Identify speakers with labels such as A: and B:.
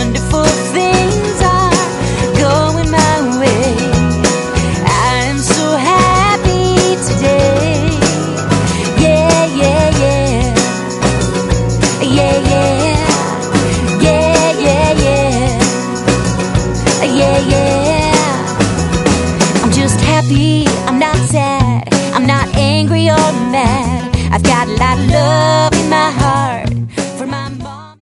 A: wonderful things are going my way. I'm so happy today. Yeah, yeah, yeah. Yeah, yeah. Yeah, yeah, yeah. Yeah, yeah. I'm just happy, I'm not sad, I'm not angry or mad. I've got a lot of love in my heart.